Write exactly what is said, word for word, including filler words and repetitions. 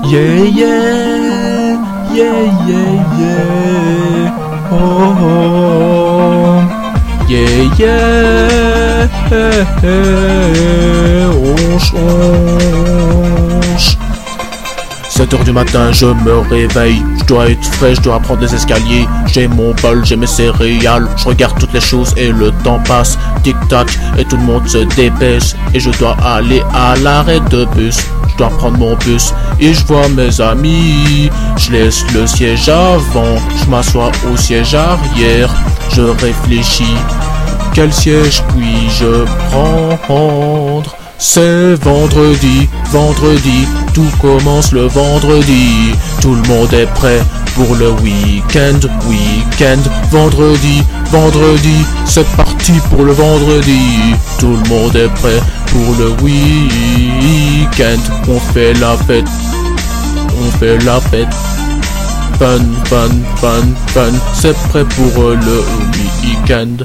Yeah, yeah, yeah, yeah, yeah. Oh, oh. Yeah, yeah, eh, eh, onche, onche. sept heures du matin, je me réveille. Je dois être frais, je dois prendre les escaliers. J'ai mon bol, j'ai mes céréales. Je regarde toutes les choses et le temps passe. Tic-tac, et tout le monde se dépêche. Et je dois aller à l'arrêt de bus. Je dois prendre mon bus et je vois mes amis. Je laisse le siège avant, je m'assois au siège arrière. Je réfléchis, quel siège puis-je prendre? C'est vendredi, vendredi, tout commence le vendredi. Tout le monde est prêt pour le week-end, week-end. Vendredi, vendredi, c'est parti pour le vendredi. Tout le monde est prêt pour le week-end. On fait la fête, on fait la fête. Fun, fun, fun, fun, c'est prêt pour le week-end.